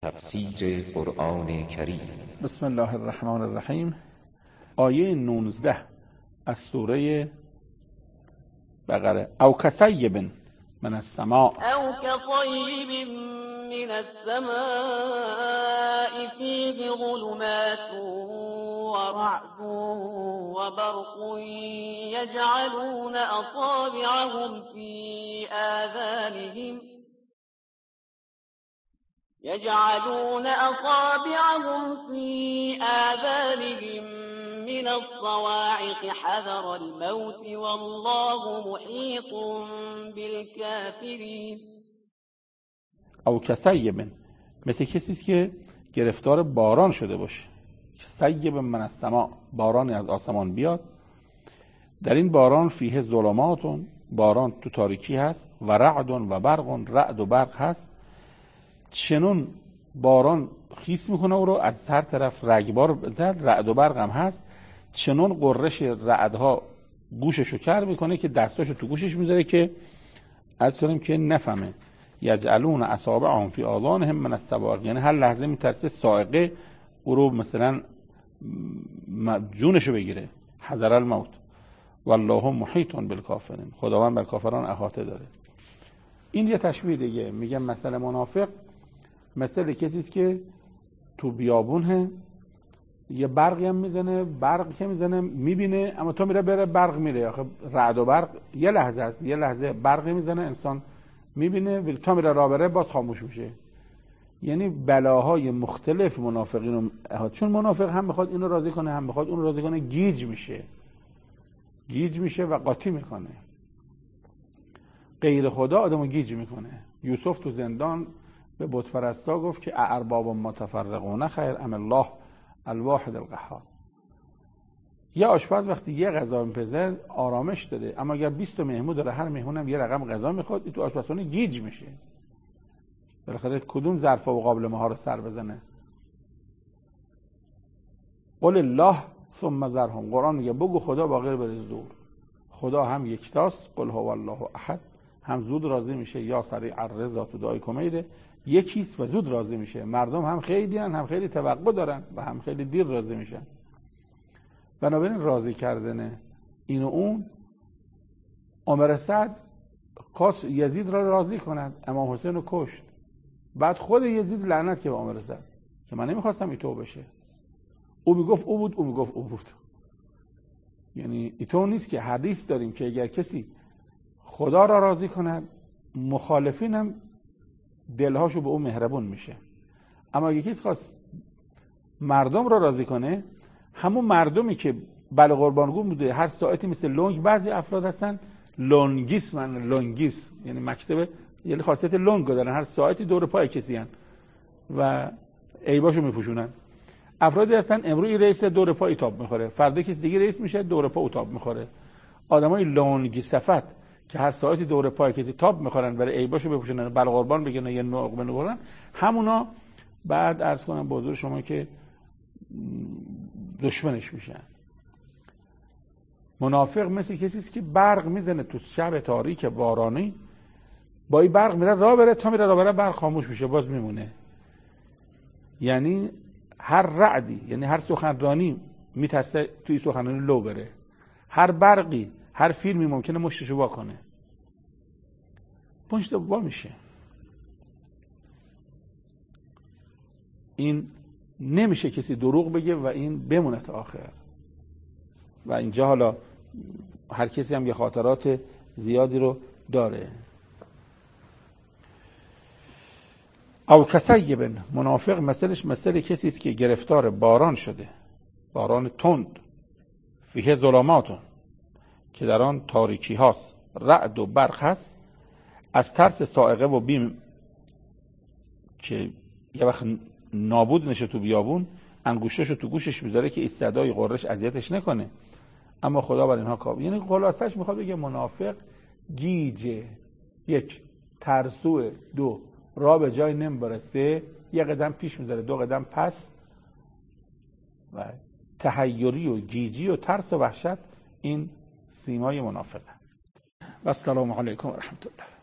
تفسیر قرآن کریم. بسم الله الرحمن الرحیم. آیه 19 از سوره بقره. او کصیب من السماء او كصيب من السماء فيه ظلمات ورعد وبرق يجعلون أصابعهم في آذانهم من الصواعق حذر الموت والله محيط بالكافرين. او کصیب، مثل کسی است که گرفتار باران شده باشه. کصیب من السماء، بارانی از آسمان بیاد. در این باران فیه ظلمات، باران تو تاریکی هست، و رعد و برق، رعد و برق هست. چنون باران خیس میکنه او رو از هر طرف، رگبار رعد و برق هم هست. چنون قررش رعدها گوششو کر میکنه که دستاشو تو گوشش میذاره که عرض کنیم که نفهمه. یجعلون اصابعهم فی آذانهم من الصواعق، یعنی هر لحظه میترسه صاعقه او رو مثلا جونشو بگیره. حذر الموت والله محیط بالکافرین، خداوند بر کافران احاطه داره. این یه تشبیه دیگه. میگم مثلا منافق مثل کسی است که تو بیابونه، یه برقی هم میزنه، برق که میزنه میبینه، اما تو میره بره برق میره. آخه رعد و برق یه لحظه است، یه لحظه برقی میزنه انسان میبینه، تا میره راه بره باز خاموش میشه. یعنی بلاهای مختلف منافقین رو احاطه. چون منافق هم میخواد اینو راضی کنه هم میخواد اون راضی کنه، گیج میشه و قاطی میکنه. غیر خدا آدمو گیج میکنه. یوسف تو زندان به بت پرستا گفت که ارباب متفرقون خیر ام الله الواحد القهار. یه آشپز وقتی یه غذا میپزه آرامش داره، اما اگر 20 مهمون داره هر مهمونم یه رقم غذا میخواد، این تو آشپزخونه گیج میشه. بالاخره کدوم ظرف و قابل ما رو سر بزنه؟ قل الله ثم ذرهم. قرآن میگه بگو خدا باقی رو بریز دور. خدا هم یکتاست، قل هو الله احد، هم زود راضی میشه، یا سریع الرضا تو دعای کمیله، یکیست و زود راضی میشه. مردم هم خیلی هم خیلی توقع دارن و هم خیلی دیر راضی میشن. بنابراین راضی کردن این و اون. عمر سعد خواست یزید را راضی کند، امام حسین رو کشت. بعد خود یزید لعنت که به عمر سعد که من نمیخواستم ایتو بشه. او میگفت او بود، او میگفت او بود. یعنی ایتو نیست که حدیث داریم که اگر کسی خدا را راضی کند، مخالفین هم دلهاشو به او مهربون میشه. اما اگه کسی خواست مردم را راضی کنه، همون مردمی که بله قربانگون بوده هر ساعتی مثل لنگ، بعضی افراد هستن لونگیس، یعنی مکتب، یعنی خاصیت لنگ دارن، هر ساعتی دور پای کسی هن و عیباشو میپوشونن. افرادی هستن امروز رئیس دور پای تاب میخوره، فردا کسی دیگه رئیس میشه دور پا تاب میخوره. آدمای لونگی صفت که هر ساعتی دور پای کسی تاب میخورن برای عیباشو بپوشونن، بله قربان بگن یا نقمه نبرن، همونا بعد عرض کنم به حضور شما که دشمنش میشن. منافق مثل کسی است که برق میزنه تو شب تاریک بارانی، با این برق میره راه بره، تا میره راه بره برق خاموش میشه، باز میمونه. یعنی هر رعدی، یعنی هر سخنرانی میترسه توی سخنرانی لو بره، هر برقی، هر فیلمی ممکنه مشتشو وا کنه، پشت وا میشه. این نمیشه کسی دروغ بگه و این بمونه تا آخر. و اینجا حالا هر کسی هم یه خاطرات زیادی رو داره. او کصیب، منافق مثلش مثل کسی است که گرفتار باران شده، باران تند، فیه ظلمات، که در آن تاریکی هاست، رعد و برق هست. از ترس صاعقه و بیم که یه وقت نابود نشه تو بیابون، انگشتاشو تو گوشش میذاره که صدای قررش اذیتش نکنه، اما خدا بر اینها کافر. یعنی خلاصش میخواد بگه منافق گیجه، یک ترسوه، دو راه به جای نمیبره، سه یه قدم پیش میذاره دو قدم پس، و تحیری و گیجی و ترس و وحشت این سیمای منافقه. و السلام علیکم و رحمت الله.